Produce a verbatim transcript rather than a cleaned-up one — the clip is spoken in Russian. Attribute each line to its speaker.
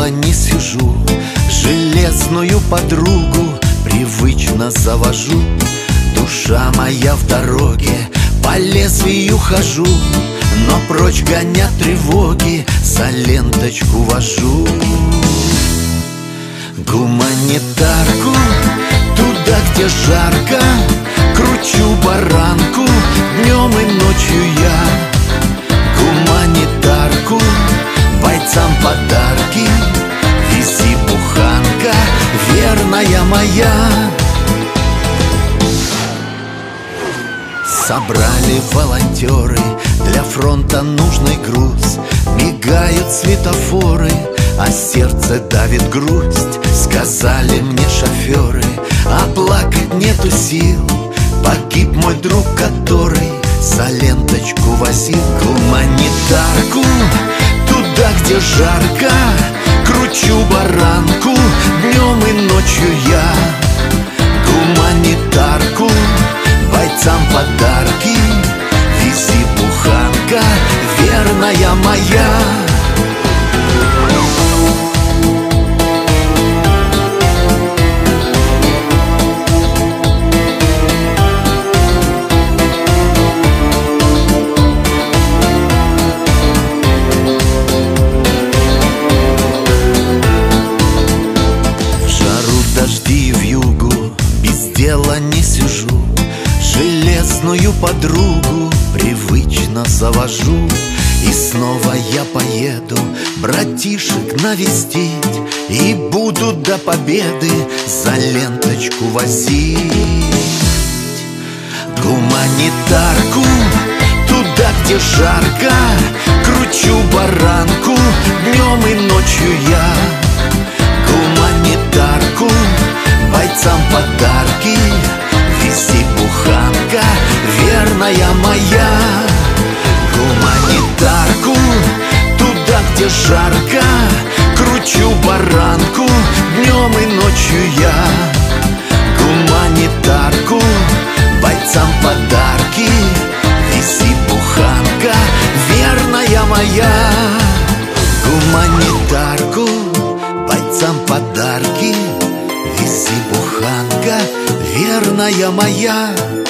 Speaker 1: дело не сижу, железную подругу привычно завожу. Душа моя в дороге, по лезвию хожу, но прочь гонят тревоги, за ленточку вожу. Гуманитарку, туда, где жарко, кручу баранку днем и ночью я. Гуманитарку, бойцам подарки вези, буханка верная моя. Собрали волонтеры для фронта нужный груз, мигают светофоры, а сердце давит грусть. Сказали мне шоферы, а плакать нету сил, погиб мой друг, который за ленточку возил. Гуманитарку, туда, где жарко, кручу баранку днем и ночью я. Гуманитарку, бойцам подарки вези, буханка верная моя. Дела не сижу, железную подругу привычно завожу. И снова я поеду братишек навестить, и буду до победы за ленточку возить. Гуманитарку, туда, где жарко, кручу баранку днем и ночью я. Гуманитарку, бойцам подарки вези, буханка верная моя. Гуманитарку, туда, где жарко, кручу баранку днем и ночью я. Гуманитарку, бойцам подарки вези, буханка верная моя. Гуманитарку, бойцам подарки вези, буханка верная моя.